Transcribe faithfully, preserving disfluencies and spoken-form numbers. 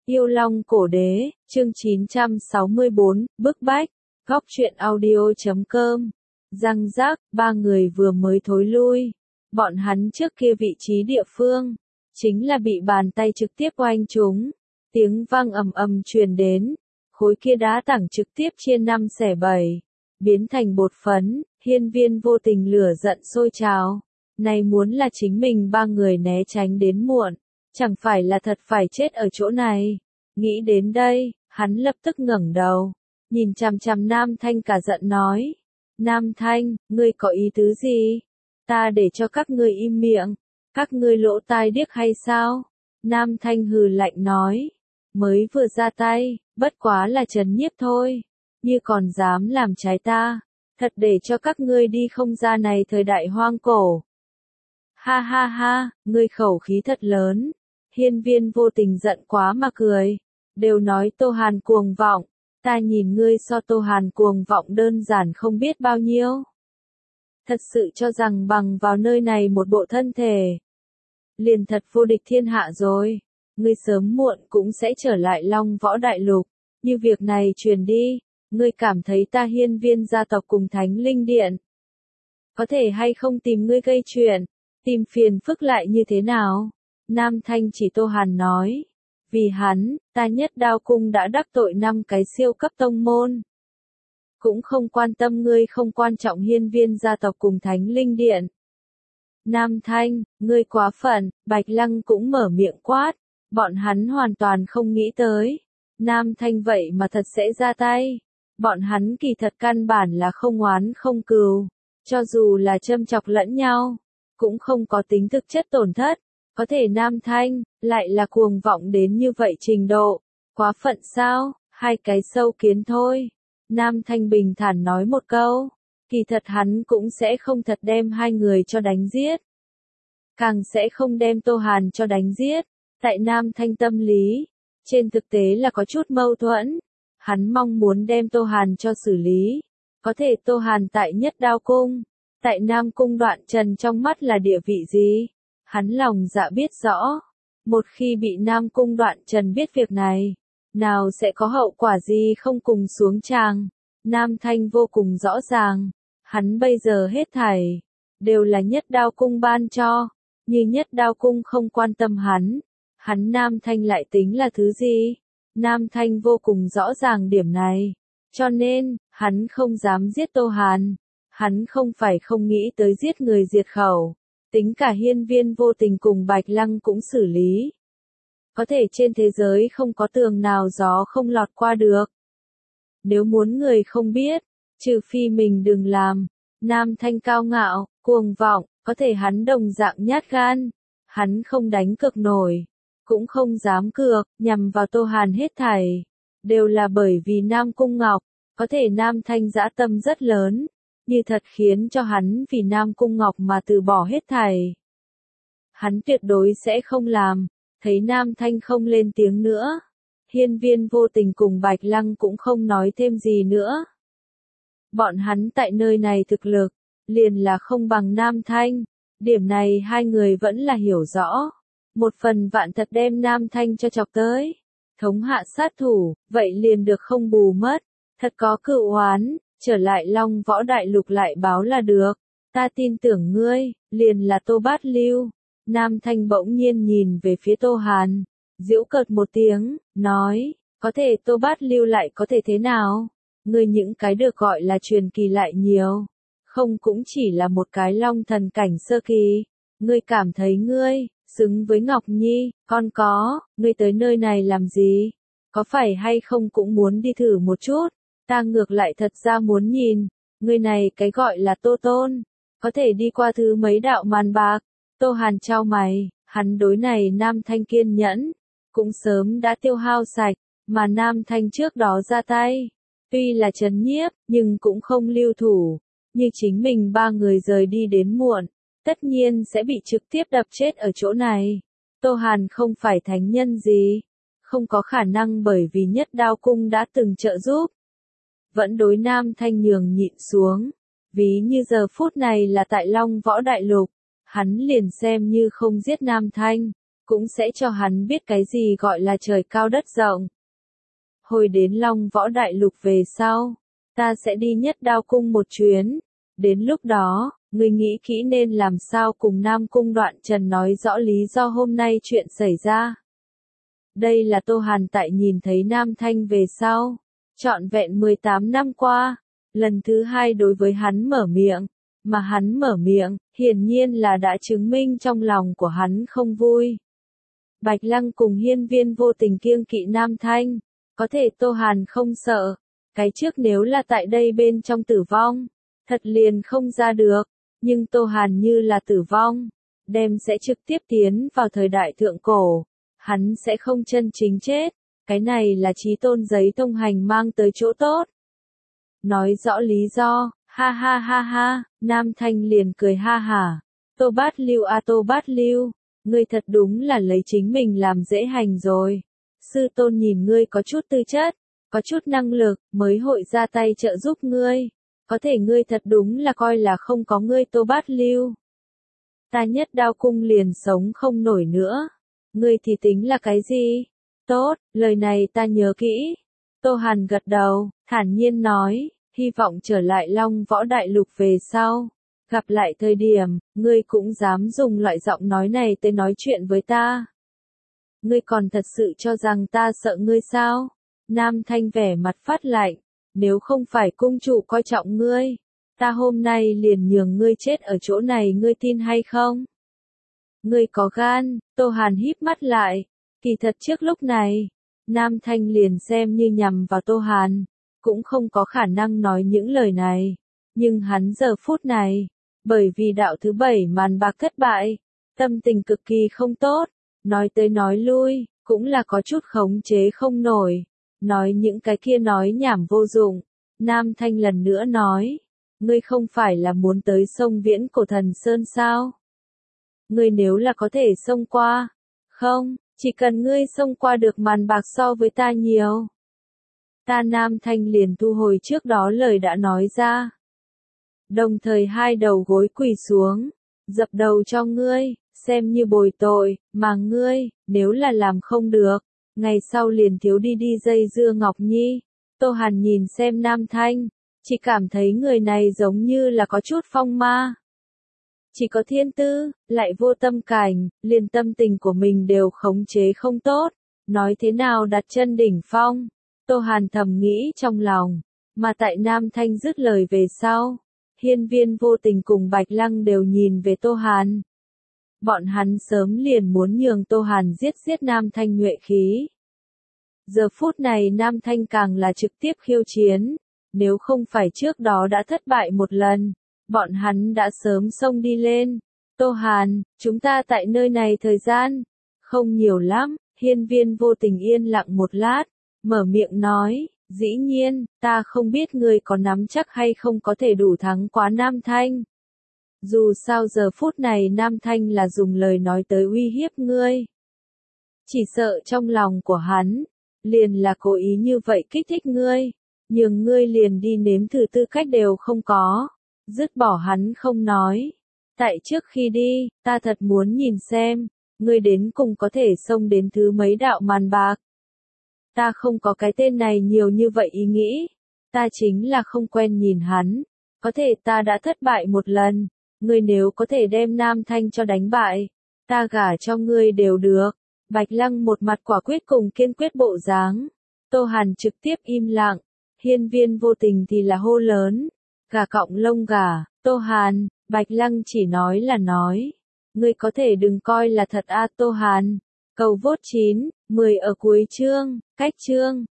Yêu Long Cổ Đế, chương chín trăm sáu mươi bốn, bức bách, góc truyện audio chấm com. Răng rác, ba người vừa mới thối lui. Bọn hắn trước kia vị trí địa phương, chính là bị bàn tay trực tiếp oanh chúng. Tiếng vang ầm ầm truyền đến, khối kia đá tảng trực tiếp chia năm xẻ bảy, biến thành bột phấn, hiên viên vô tình lửa giận sôi trào. Này muốn là chính mình ba người né tránh đến muộn, chẳng phải là thật phải chết ở chỗ này. Nghĩ đến đây, hắn lập tức ngẩng đầu, nhìn chằm chằm Nam Thanh cả giận nói. Nam Thanh, ngươi có ý tứ gì? Ta để cho các ngươi im miệng, các ngươi lỗ tai điếc hay sao? Nam Thanh hừ lạnh nói. Mới vừa ra tay, bất quá là trấn nhiếp thôi, như còn dám làm trái ta, thật để cho các ngươi đi không ra này thời đại hoang cổ. Ha ha ha, ngươi khẩu khí thật lớn. Hiên viên vô tình giận quá mà cười. Đều nói Tô Hàn cuồng vọng, ta nhìn ngươi so Tô Hàn cuồng vọng đơn giản không biết bao nhiêu. Thật sự cho rằng bằng vào nơi này một bộ thân thể, liền thật vô địch thiên hạ rồi. Ngươi sớm muộn cũng sẽ trở lại Long Võ Đại Lục. Như việc này truyền đi, ngươi cảm thấy ta hiên viên gia tộc cùng Thánh Linh Điện có thể hay không tìm ngươi gây chuyện, tìm phiền phức lại như thế nào? Nam Thanh chỉ Tô Hàn nói. Vì hắn, ta Nhất Đao Cung đã đắc tội năm cái siêu cấp tông môn. Cũng không quan tâm ngươi không quan trọng hiên viên gia tộc cùng Thánh Linh Điện. Nam Thanh, ngươi quá phận, Bạch Lăng cũng mở miệng quát. Bọn hắn hoàn toàn không nghĩ tới. Nam Thanh vậy mà thật sẽ ra tay. Bọn hắn kỳ thật căn bản là không oán không cừu. Cho dù là châm chọc lẫn nhau, cũng không có tính thực chất tổn thất. Có thể Nam Thanh, lại là cuồng vọng đến như vậy trình độ. Quá phận sao, hai cái sâu kiến thôi. Nam Thanh bình thản nói một câu. Kỳ thật hắn cũng sẽ không thật đem hai người cho đánh giết. Càng sẽ không đem Tô Hàn cho đánh giết. Tại Nam Thanh tâm lý, trên thực tế là có chút mâu thuẫn. Hắn mong muốn đem Tô Hàn cho xử lý. Có thể Tô Hàn tại Nhất Đao Cung, tại Nam Cung Đoạn Trần trong mắt là địa vị gì? Hắn lòng dạ biết rõ. Một khi bị Nam Cung Đoạn Trần biết việc này, nào sẽ có hậu quả gì không cùng xuống tràng. Nam Thanh vô cùng rõ ràng. Hắn bây giờ hết thảy đều là Nhất Đao Cung ban cho. Như Nhất Đao Cung không quan tâm hắn, hắn Nam Thanh lại tính là thứ gì? Nam Thanh vô cùng rõ ràng điểm này. Cho nên, hắn không dám giết Tô Hàn. Hắn không phải không nghĩ tới giết người diệt khẩu. Tính cả hiên viên vô tình cùng Bạch Lăng cũng xử lý. Có thể trên thế giới không có tường nào gió không lọt qua được. Nếu muốn người không biết, trừ phi mình đừng làm. Nam Thanh cao ngạo, cuồng vọng, có thể hắn đồng dạng nhát gan. Hắn không đánh cược nổi, cũng không dám cược, nhằm vào Tô Hàn hết thảy. Đều là bởi vì Nam Cung Ngọc, có thể Nam Thanh dã tâm rất lớn. Như thật khiến cho hắn vì Nam Cung Ngọc mà từ bỏ hết thảy. Hắn tuyệt đối sẽ không làm. Thấy Nam Thanh không lên tiếng nữa, hiên viên vô tình cùng Bạch Lăng cũng không nói thêm gì nữa. Bọn hắn tại nơi này thực lực, liền là không bằng Nam Thanh. Điểm này hai người vẫn là hiểu rõ. Một phần vạn thật đem Nam Thanh cho chọc tới. Thống hạ sát thủ, vậy liền được không bù mất. Thật có cựu oán, trở lại Long Võ Đại Lục lại báo là được. Ta tin tưởng ngươi, liền là Tô Bát Lưu. Nam Thanh bỗng nhiên nhìn về phía Tô Hàn, giễu cợt một tiếng, nói, có thể Tô Bát Lưu lại có thể thế nào? Ngươi những cái được gọi là truyền kỳ lại nhiều. Không cũng chỉ là một cái long thần cảnh sơ kỳ. Ngươi cảm thấy ngươi xứng với Ngọc Nhi, con có, ngươi tới nơi này làm gì? Có phải hay không cũng muốn đi thử một chút? Ta ngược lại thật ra muốn nhìn, ngươi này cái gọi là Tô Tôn, có thể đi qua thứ mấy đạo màn bạc. Tô Hàn chau mày, hắn đối này Nam Thanh kiên nhẫn, cũng sớm đã tiêu hao sạch, mà Nam Thanh trước đó ra tay. Tuy là trấn nhiếp, nhưng cũng không lưu thủ, như chính mình ba người rời đi đến muộn. Tất nhiên sẽ bị trực tiếp đập chết ở chỗ này. Tô Hàn không phải thánh nhân gì. Không có khả năng bởi vì Nhất Đao Cung đã từng trợ giúp. Vẫn đối Nam Thanh nhường nhịn xuống. Ví như giờ phút này là tại Long Võ Đại Lục. Hắn liền xem như không giết Nam Thanh. cũng sẽ cho hắn biết cái gì gọi là trời cao đất rộng. Hồi đến Long Võ Đại Lục về sau, ta sẽ đi Nhất Đao Cung một chuyến. Đến lúc đó, ngươi nghĩ kỹ nên làm sao cùng Nam Cung Đoạn Trần nói rõ lý do hôm nay chuyện xảy ra. Đây là Tô Hàn tại nhìn thấy Nam Thanh về sau. Trọn vẹn mười tám năm qua, lần thứ hai đối với hắn mở miệng, mà hắn mở miệng, hiển nhiên là đã chứng minh trong lòng của hắn không vui. Bạch Lăng cùng Hiên Viên Vô Tình kiêng kỵ Nam Thanh, có thể Tô Hàn không sợ, cái trước nếu là tại đây bên trong tử vong, thật liền không ra được, nhưng Tô Hàn như là tử vong, đem sẽ trực tiếp tiến vào thời đại thượng cổ, hắn sẽ không chân chính chết, cái này là chí tôn giấy thông hành mang tới chỗ tốt. Nói rõ lý do, ha ha ha ha, Nam Thanh liền cười ha hả, Tô Bát Lưu a Tô Bát Lưu, ngươi thật đúng là lấy chính mình làm dễ hành rồi. Sư tôn nhìn ngươi có chút tư chất, có chút năng lực, mới hội ra tay trợ giúp ngươi. Có thể ngươi thật đúng là coi là không có ngươi Tô Bát Lưu. Ta Nhất Đao Cung liền sống không nổi nữa. Ngươi thì tính là cái gì? Tốt, lời này ta nhớ kỹ. Tô Hàn gật đầu, thản nhiên nói, hy vọng trở lại Long Võ Đại Lục về sau. Gặp lại thời điểm, ngươi cũng dám dùng loại giọng nói này tới nói chuyện với ta. Ngươi còn thật sự cho rằng ta sợ ngươi sao? Nam Thanh vẻ mặt phát lạnh, nếu không phải cung chủ coi trọng ngươi, ta hôm nay liền nhường ngươi chết ở chỗ này, ngươi tin hay không? Ngươi có gan, Tô Hàn híp mắt lại, kỳ thật trước lúc này, Nam Thanh liền xem như nhằm vào Tô Hàn, cũng không có khả năng nói những lời này, nhưng hắn giờ phút này, bởi vì đạo thứ bảy màn bạc thất bại, tâm tình cực kỳ không tốt, nói tới nói lui, cũng là có chút khống chế không nổi, nói những cái kia nói nhảm vô dụng. Nam Thanh lần nữa nói, ngươi không phải là muốn tới sông Viễn Cổ Thần Sơn sao? Ngươi nếu là có thể xông qua, không, chỉ cần ngươi xông qua được màn bạc so với ta nhiều. Ta Nam Thanh liền thu hồi trước đó lời đã nói ra. Đồng thời hai đầu gối quỳ xuống, dập đầu cho ngươi, xem như bồi tội, mà ngươi, nếu là làm không được, ngày sau liền thiếu đi đi dây dưa Ngọc Nhi. Tô Hàn nhìn xem Nam Thanh, chỉ cảm thấy người này giống như là có chút phong ma. Chỉ có thiên tư, lại vô tâm cảnh, liền tâm tình của mình đều khống chế không tốt, nói thế nào đặt chân đỉnh phong. Tô Hàn thầm nghĩ trong lòng, mà tại Nam Thanh dứt lời về sau, Hiên Viên Vô Tình cùng Bạch Lăng đều nhìn về Tô Hàn. Bọn hắn sớm liền muốn nhường Tô Hàn giết giết Nam Thanh nhuệ khí. Giờ phút này Nam Thanh càng là trực tiếp khiêu chiến, nếu không phải trước đó đã thất bại một lần, bọn hắn đã sớm xông đi lên. Tô Hàn, chúng ta tại nơi này thời gian không nhiều lắm. Hiên Viên Vô Tình yên lặng một lát, mở miệng nói, dĩ nhiên, ta không biết ngươi có nắm chắc hay không có thể đủ thắng quá Nam Thanh. Dù sao giờ phút này Nam Thanh là dùng lời nói tới uy hiếp ngươi. Chỉ sợ trong lòng của hắn, liền là cố ý như vậy kích thích ngươi, nhường ngươi liền đi nếm thử tư cách đều không có. Dứt bỏ hắn không nói. Tại trước khi đi, ta thật muốn nhìn xem, ngươi đến cùng có thể xông đến thứ mấy đạo màn bạc. Ta không có cái tên này nhiều như vậy ý nghĩ. Ta chính là không quen nhìn hắn. Có thể ta đã thất bại một lần. Ngươi nếu có thể đem Nam Thanh cho đánh bại, ta gả cho ngươi đều được. Bạch Lăng một mặt quả quyết cùng kiên quyết bộ dáng. Tô Hàn trực tiếp im lặng. Hiên Viên Vô Tình thì là hô lớn. Gà cọng lông gà, Tô Hàn, Bạch Lăng chỉ nói là nói. Ngươi có thể đừng coi là thật a Tô Hàn. Cầu vốt chín, mười ở cuối chương, cách chương.